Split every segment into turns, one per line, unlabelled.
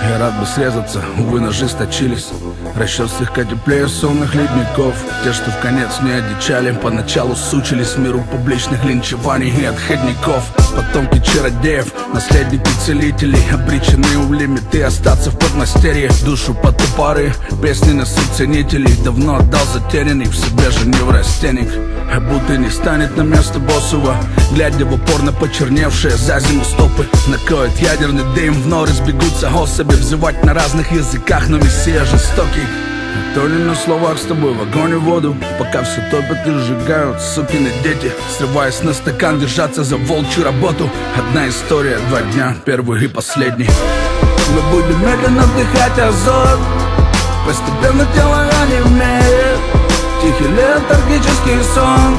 Я рад бы срезаться, увы, ножи сточились. Расчет слегка теплее сонных ледников. Те, что в конец не одичали, поначалу сучились миру публичных линчеваний и отходников. Потомки чародеев, наследники целителей, обречены у лимиты остаться в подмастерье. Душу под топоры, песни насыт ценителей. Давно отдал затерянный в себе же неврастенник. А будто не станет на место боссова, глядя в упор на почерневшие за зиму стопы. Накроет ядерный дым, в норы сбегутся особи. Взывать на разных языках, но мессия жестокий. То ли на словах с тобой в огонь и воду, пока все топят и сжигают сукины дети, срываясь на стакан, держаться за волчью работу. Одна история, 2 дня, первый и последний. Мы будем медленно вдыхать азот, постепенно тело онемеет. Тихий летаргический сон,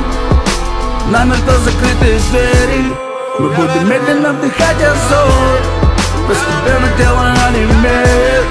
намертво закрытые двери. Мы будем медленно вдыхать азот, постепенно тело онемеет.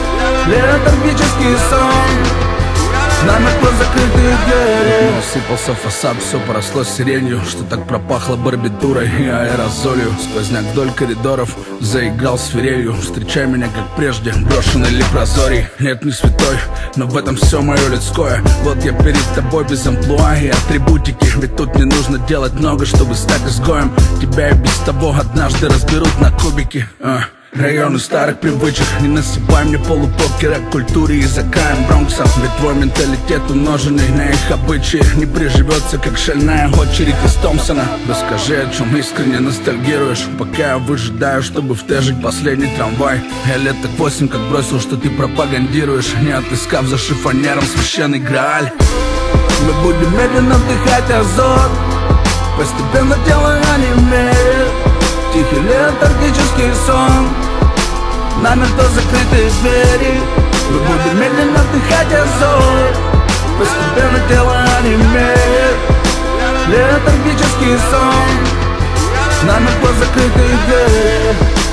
Летаргический сон, намертво закрытые двери. Осыпался фасад, все поросло сиренью, что так пропахло барбитурой и аэрозолью. Сквозняк вдоль коридоров заиграл свирелью. Встречай меня как прежде, брошенный лепрозорий. Нет, не святой, но в этом все мое людское. Вот я перед тобой без амплуа и атрибутики. Ведь тут не нужно делать много, чтобы стать изгоем. Тебя и без того однажды разберут на кубики. Районы старых привычек, не насыпай мне полупокера к культуре языкам Бронкса. Ведь твой менталитет, умноженный на их обычаи, не приживется, как шальная очередь из Томпсона. Расскажи, о чем искренне ностальгируешь, пока я выжидаю, чтобы втежить последний трамвай. Я лет так 8 как бросил, что ты пропагандируешь, не отыскав за шифонером священный Грааль. Мы будем медленно вдыхать азот, постепенно тело онемеет. Тихий летаргический сон, намертво закрытые двери. Мы будем медленно вдыхать азот, постепенно тело онемеет. Летаргический сон, намертво закрытые двери.